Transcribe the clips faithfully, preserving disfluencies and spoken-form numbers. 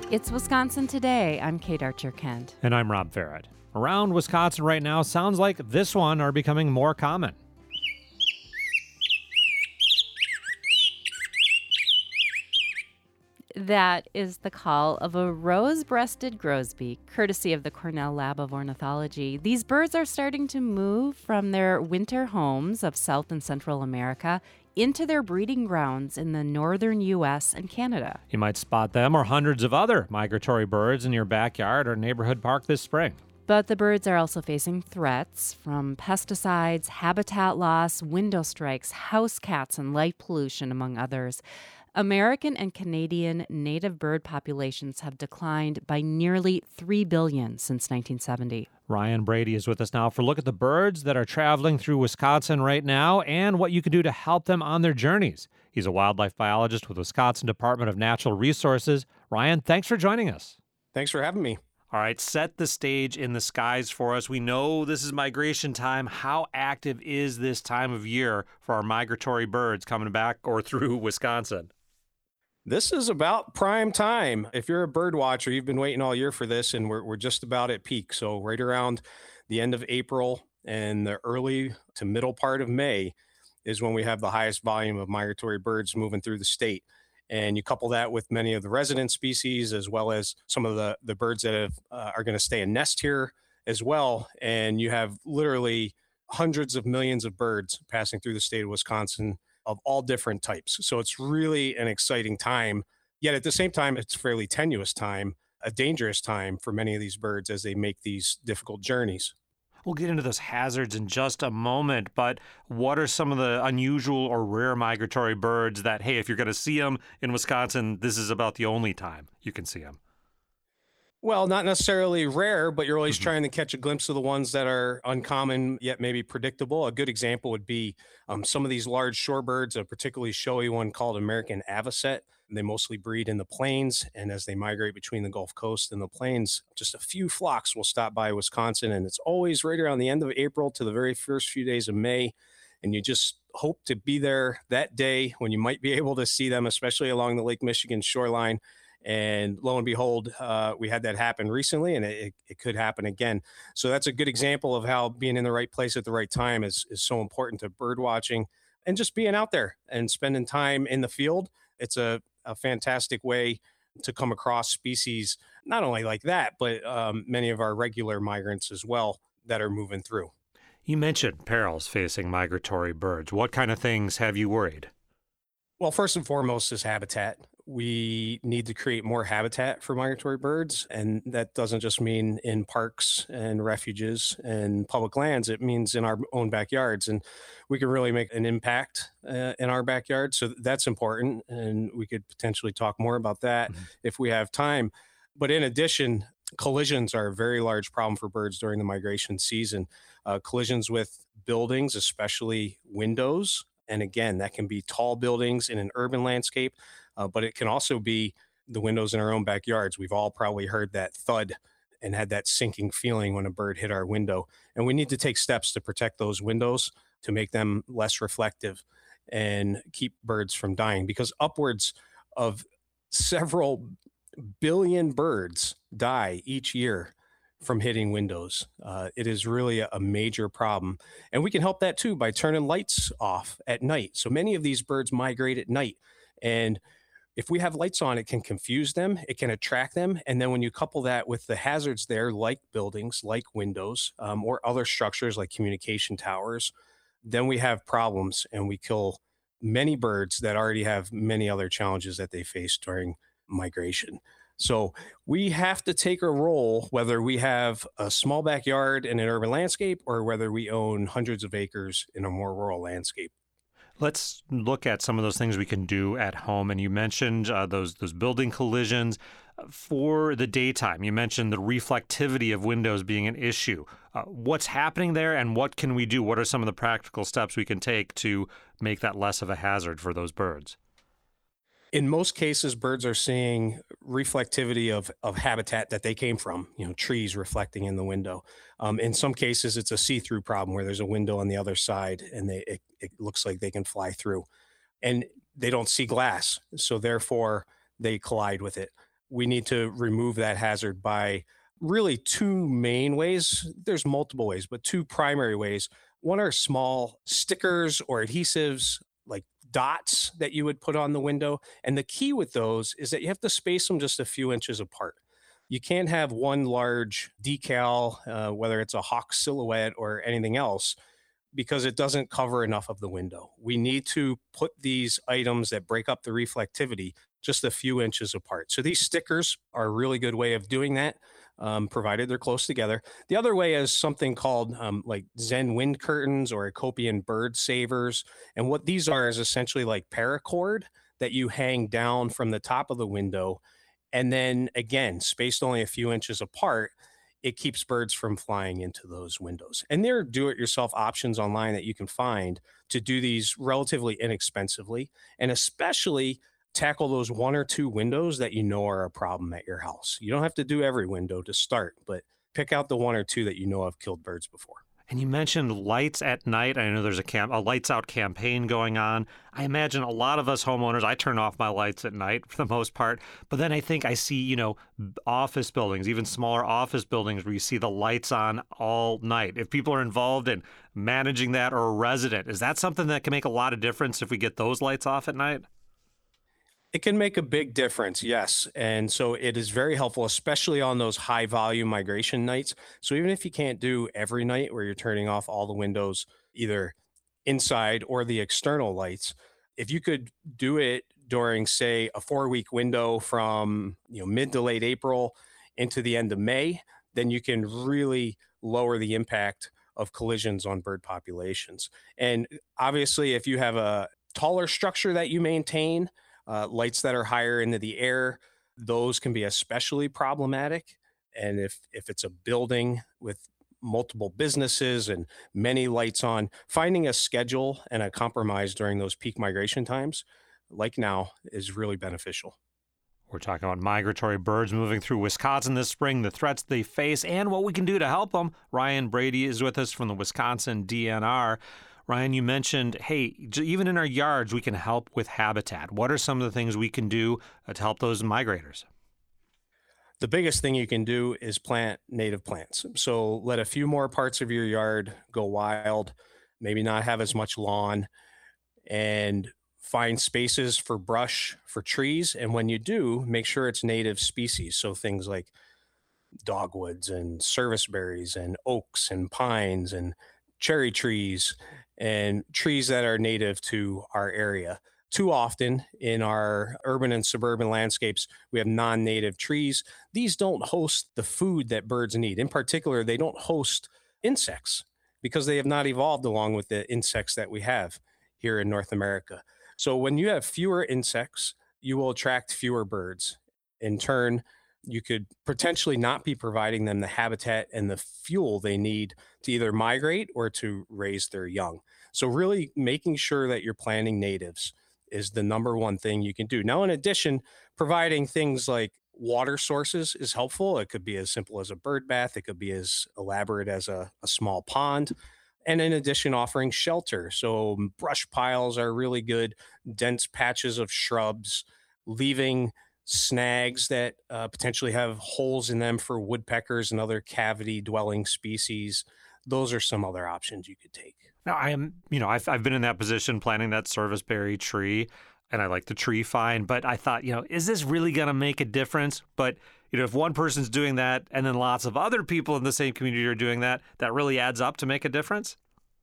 It's Wisconsin Today. I'm Kate Archer-Kent. And I'm Rob Farrett. Around Wisconsin right now, sounds like this one are becoming more common. That is the call of a rose-breasted grosbeak, courtesy of the Cornell Lab of Ornithology. These birds are starting to move from their winter homes of South and Central America into their breeding grounds in the northern U S and Canada. You might spot them or hundreds of other migratory birds in your backyard or neighborhood park this spring. But the birds are also facing threats from pesticides, habitat loss, window strikes, house cats, and light pollution, among others. American and Canadian native bird populations have declined by nearly three billion since nineteen seventy. Ryan Brady is with us now for a look at the birds that are traveling through Wisconsin right now and what you can do to help them on their journeys. He's a wildlife biologist with Wisconsin Department of Natural Resources. Ryan, thanks for joining us. Thanks for having me. All right, set the stage in the skies for us. We know this is migration time. How active is this time of year for our migratory birds coming back or through Wisconsin? This is about prime time. If you're a bird watcher, you've been waiting all year for this, and we're, we're just about at peak. So right around the end of April and the early to middle part of May is when we have the highest volume of migratory birds moving through the state. And you couple that with many of the resident species, as well as some of the, the birds that have, uh, are going to stay and nest here as well. And you have literally hundreds of millions of birds passing through the state of Wisconsin of all different types. So it's really an exciting time. Yet at the same time, it's a fairly tenuous time, a dangerous time for many of these birds as they make these difficult journeys. We'll get into those hazards in just a moment, but what are some of the unusual or rare migratory birds that, hey, if you're going to see them in Wisconsin, this is about the only time you can see them? Well, not necessarily rare, but you're always Mm-hmm. trying to catch a glimpse of the ones that are uncommon, yet maybe predictable. A good example would be um, some of these large shorebirds, a particularly showy one called American avocet. They mostly breed in the plains, and as they migrate between the Gulf Coast and the plains, just a few flocks will stop by Wisconsin, and it's always right around the end of April to the very first few days of May, and you just hope to be there that day when you might be able to see them, especially along the Lake Michigan shoreline. And lo and behold, uh, we had that happen recently, and it, it could happen again. So that's a good example of how being in the right place at the right time is, is so important to bird watching and just being out there and spending time in the field. It's a, a fantastic way to come across species, not only like that, but um, many of our regular migrants as well that are moving through. You mentioned perils facing migratory birds. What kind of things have you worried? Well, first and foremost is habitat. We need to create more habitat for migratory birds. And that doesn't just mean in parks and refuges and public lands. It means in our own backyards. And we can really make an impact uh, in our backyard. So that's important. And we could potentially talk more about that mm-hmm. if we have time. But in addition, collisions are a very large problem for birds during the migration season. Uh, collisions with buildings, especially windows. And again, that can be tall buildings in an urban landscape, uh, but it can also be the windows in our own backyards. We've all probably heard that thud and had that sinking feeling when a bird hit our window. And we need to take steps to protect those windows to make them less reflective and keep birds from dying, because upwards of several billion birds die each year from hitting windows. Uh, it is really a, a major problem. And we can help that too by turning lights off at night. So many of these birds migrate at night. And if we have lights on, it can confuse them, it can attract them. And then when you couple that with the hazards there, like buildings, like windows, um, or other structures like communication towers, then we have problems and we kill many birds that already have many other challenges that they face during migration. So we have to take a role, whether we have a small backyard in an urban landscape or whether we own hundreds of acres in a more rural landscape. Let's look at some of those things we can do at home. And you mentioned uh, those those building collisions. For the daytime, you mentioned the reflectivity of windows being an issue. Uh, what's happening there and what can we do? What are some of the practical steps we can take to make that less of a hazard for those birds? In most cases, birds are seeing reflectivity of, of habitat that they came from, you know, trees reflecting in the window. Um, in some cases, it's a see-through problem where there's a window on the other side and they it, it looks like they can fly through. And they don't see glass, so therefore they collide with it. we need to remove that hazard by really two main ways. There's multiple ways, but two primary ways. One are small stickers or adhesives, like dots that you would put on the window. And the key with those is that you have to space them just a few inches apart. You can't have one large decal, uh, whether it's a hawk silhouette or anything else, because it doesn't cover enough of the window. We need to put these items that break up the reflectivity just a few inches apart. So these stickers are a really good way of doing that, um, provided they're close together. The other way is something called um, like Zen wind curtains or Ecopian bird savers. And what these are is essentially like paracord that you hang down from the top of the window. And then again, spaced only a few inches apart, it keeps birds from flying into those windows. And there are do-it-yourself options online that you can find to do these relatively inexpensively, and especially tackle those one or two windows that you know are a problem at your house. You don't have to do every window to start, but pick out the one or two that you know have killed birds before. And you mentioned lights at night. I know there's a, camp, a lights out campaign going on. I imagine a lot of us homeowners, I turn off my lights at night for the most part. But then I think I see, you know, office buildings, even smaller office buildings where you see the lights on all night. If people are involved in managing that or a resident, is that something that can make a lot of difference if we get those lights off at night? It can make a big difference, yes. And so it is very helpful, especially on those high volume migration nights. So even if you can't do every night where you're turning off all the windows, either inside or the external lights, if you could do it during, say, a four week window from, you know, mid to late April into the end of May, then you can really lower the impact of collisions on bird populations. And obviously, if you have a taller structure that you maintain, Uh, lights that are higher into the air, those can be especially problematic. And if if it's a building with multiple businesses and many lights on, finding a schedule and a compromise during those peak migration times, like now, is really beneficial. We're talking about migratory birds moving through Wisconsin this spring, the threats they face, and what we can do to help them. Ryan Brady is with us from the Wisconsin D N R. Ryan, you mentioned, hey, even in our yards, we can help with habitat. What are some of the things we can do to help those migrators? The biggest thing you can do is plant native plants. So let a few more parts of your yard go wild, maybe not have as much lawn, and find spaces for brush, for trees. And when you do, make sure it's native species. So things like dogwoods and serviceberries and oaks and pines and cherry trees and trees that are native to our area. Too often in our urban and suburban landscapes, we have non-native trees. These don't host the food that birds need. In particular, they don't host insects because they have not evolved along with the insects that we have here in North America. So when you have fewer insects, you will attract fewer birds. In turn, you could potentially not be providing them the habitat and the fuel they need to either migrate or to raise their young. So really making sure that you're planting natives is the number one thing you can do. Now, in addition, providing things like water sources is helpful. It could be as simple as a bird bath. It could be as elaborate as a, a small pond. And in addition, offering shelter. So brush piles are really good, dense patches of shrubs, leaving snags that uh, potentially have holes in them for woodpeckers and other cavity dwelling species. Those are some other options you could take. Now, I am, you know, I've, I've been in that position planting that serviceberry tree, and I like the tree fine, but I thought, you know, is this really going to make a difference? But, you know, if one person's doing that and then lots of other people in the same community are doing that, that really adds up to make a difference?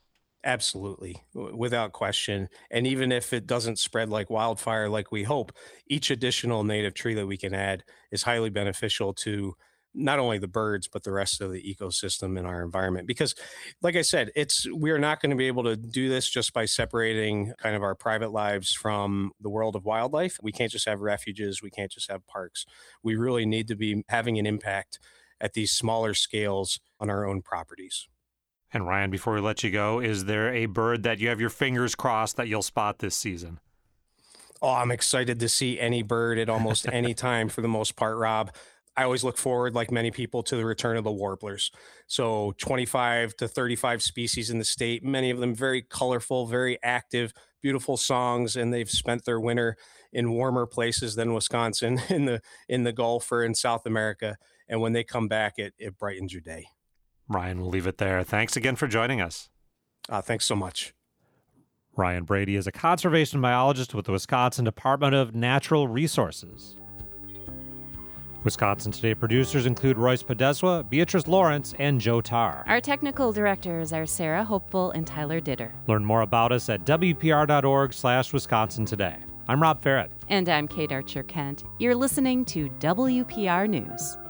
Absolutely, w- without question. And even if it doesn't spread like wildfire like we hope, each additional native tree that we can add is highly beneficial to not only the birds, but the rest of the ecosystem in our environment. Because, like I said, it's we are not going to be able to do this just by separating kind of our private lives from the world of wildlife. We can't just have refuges. We can't just have parks. We really need to be having an impact at these smaller scales on our own properties. And Ryan, before we let you go, is there a bird that you have your fingers crossed that you'll spot this season? Oh, I'm excited to see any bird at almost any time for the most part, Rob. I always look forward, like many people, to the return of the warblers. So twenty-five to thirty-five species in the state, many of them very colorful, very active, beautiful songs, and they've spent their winter in warmer places than Wisconsin in the in the Gulf or in South America. And when they come back, it it brightens your day. Ryan, we'll leave it there. Thanks again for joining us. Uh, thanks so much. Ryan Brady is a conservation biologist with the Wisconsin Department of Natural Resources. Wisconsin Today producers include Royce Podeswa, Beatrice Lawrence, and Joe Tarr. Our technical directors are Sarah Hopeful and Tyler Ditter. Learn more about us at W P R dot org slash Wisconsin Today. I'm Rob Farrett. And I'm Kate Archer-Kent. You're listening to W P R News.